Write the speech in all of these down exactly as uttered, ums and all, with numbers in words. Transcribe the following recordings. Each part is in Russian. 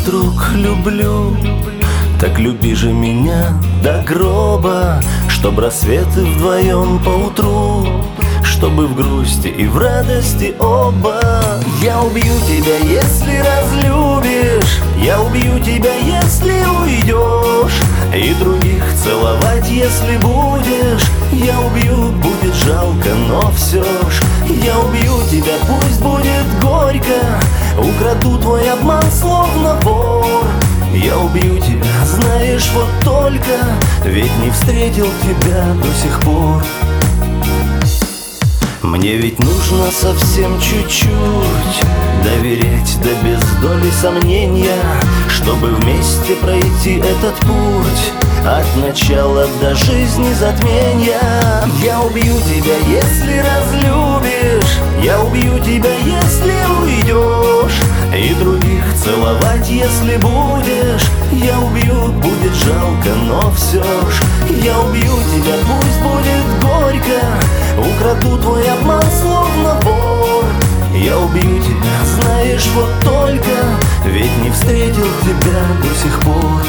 друг, люблю. Так люби же меня до гроба, чтоб рассветы вдвоем поутру, чтобы в грусти и в радости оба. Я убью тебя, если разлюбишь, я убью тебя, если уйдешь, и других целовать, если будешь. Я убью, будет жалко, но все ж я убью тебя, пусть будет горько. Украду твой обман, словно вор. Я убью тебя, знаешь, вот только, ведь не встретил тебя до сих пор. Мне ведь нужно совсем чуть-чуть доверять, да без доли сомнения, чтобы вместе пройти этот путь от начала до жизни затмения. Я убью тебя, если разлюбишь, я убью тебя, если уйдешь, и других целовать, если будешь. Я убью, будет жалко, но все ж я убью тебя, пусть будет горько. Украду твой обман, словно вор. Я убью тебя, знаешь, вот только, ведь не встретил тебя до сих пор.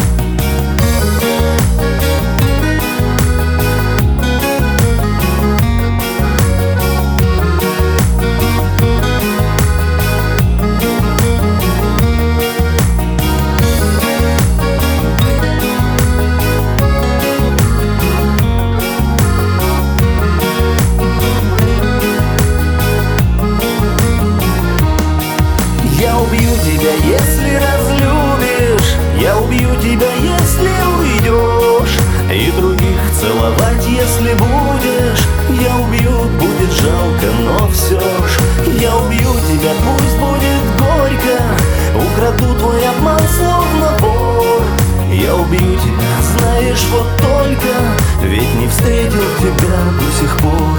Я убью тебя, если разлюбишь, я убью тебя, если уйдешь, и других целовать, если будешь. Я убью, будет жалко, но все ж я убью тебя, пусть будет горько. Украду твой обман, словно вор. Я убью тебя, знаешь, вот только, ведь не встретил тебя до сих пор.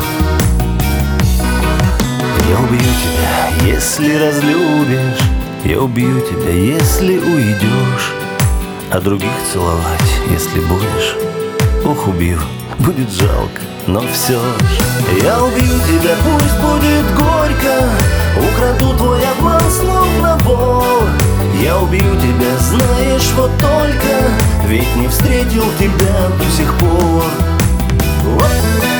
Я убью тебя, если разлюбишь, я убью тебя, если уйдешь, а других целовать, если будешь. Ох, убью, будет жалко, но все ж я убью тебя, пусть будет горько. Украду твой обман, словно вор. Я убью тебя, знаешь, вот только, ведь не встретил тебя до сих пор. Вот.